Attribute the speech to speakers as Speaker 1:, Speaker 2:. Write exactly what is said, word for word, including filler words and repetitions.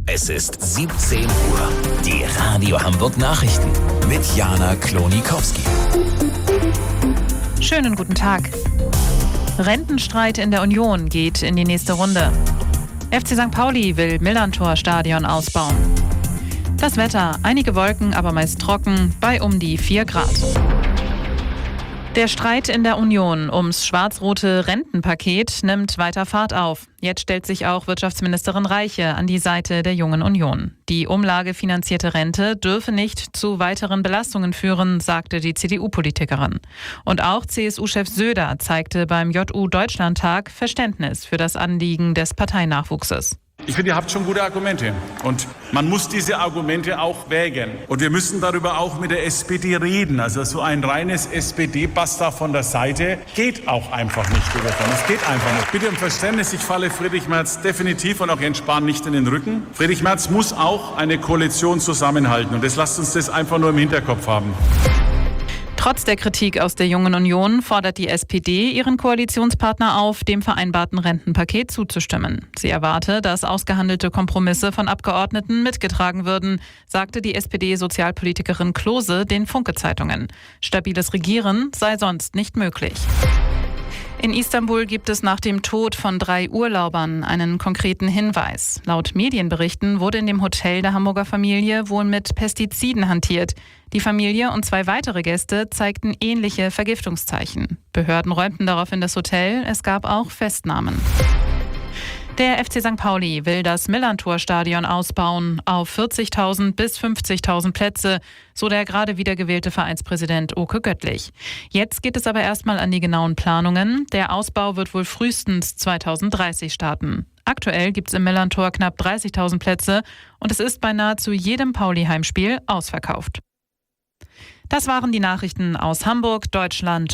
Speaker 1: Es ist siebzehn Uhr. Die Radio Hamburg Nachrichten mit Jana Klonikowski.
Speaker 2: Schönen guten Tag. Rentenstreit in der Union geht in die nächste Runde. F C Sankt Pauli will Millerntor-Stadion ausbauen. Das Wetter, einige Wolken, aber meist trocken, bei um die vier Grad. Der Streit in der Union ums schwarz-rote Rentenpaket nimmt weiter Fahrt auf. Jetzt stellt sich auch Wirtschaftsministerin Reiche an die Seite der Jungen Union. Die umlagefinanzierte Rente dürfe nicht zu weiteren Belastungen führen, sagte die C D U-Politikerin. Und auch C S U-Chef Söder zeigte beim J U-Deutschlandtag Verständnis für das Anliegen des Parteinachwuchses.
Speaker 3: Ich finde, ihr habt schon gute Argumente und man muss diese Argumente auch wägen. Und wir müssen darüber auch mit der S P D reden. Also so ein reines S P D-Basta von der Seite geht auch einfach nicht. Es geht einfach nicht. Bitte um Verständnis, ich falle Friedrich Merz definitiv und auch Jens Spahn nicht in den Rücken. Friedrich Merz muss auch eine Koalition zusammenhalten und das lasst uns das einfach nur im Hinterkopf haben.
Speaker 2: Trotz der Kritik aus der Jungen Union fordert die S P D ihren Koalitionspartner auf, dem vereinbarten Rentenpaket zuzustimmen. Sie erwarte, dass ausgehandelte Kompromisse von Abgeordneten mitgetragen würden, sagte die S P D-Sozialpolitikerin Klose den Funke-Zeitungen. Stabiles Regieren sei sonst nicht möglich. In Istanbul gibt es nach dem Tod von drei Urlaubern einen konkreten Hinweis. Laut Medienberichten wurde in dem Hotel der Hamburger Familie wohl mit Pestiziden hantiert. Die Familie und zwei weitere Gäste zeigten ähnliche Vergiftungszeichen. Behörden räumten daraufhin das Hotel. Es gab auch Festnahmen. Der F C Sankt Pauli will das Millerntor-Stadion ausbauen auf vierzigtausend bis fünfzigtausend Plätze, so der gerade wiedergewählte Vereinspräsident Oke Göttlich. Jetzt geht es aber erstmal an die genauen Planungen. Der Ausbau wird wohl frühestens zweitausenddreißig starten. Aktuell gibt es im Millerntor knapp dreißigtausend Plätze und es ist bei nahezu jedem Pauli-Heimspiel ausverkauft. Das waren die Nachrichten aus Hamburg, Deutschland